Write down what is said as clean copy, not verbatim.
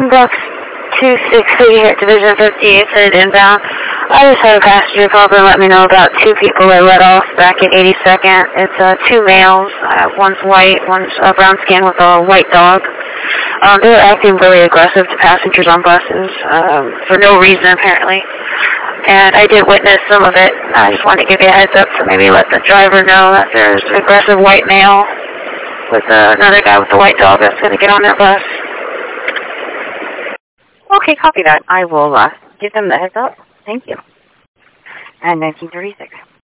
Bus 260 here at Division 58 headed inbound. I just had a passenger call and let me know about two people that let off back at 82nd. It's two males. One's white, one's brown skin with a white dog. They were acting really aggressive to passengers on buses for no reason, apparently. And I did witness some of it. I just wanted to give you a heads up to maybe let the driver know that there's an aggressive white male with another guy with a white dog that's going to get on their bus. Okay, copy that. I will give them the heads up. Thank you. And 1936.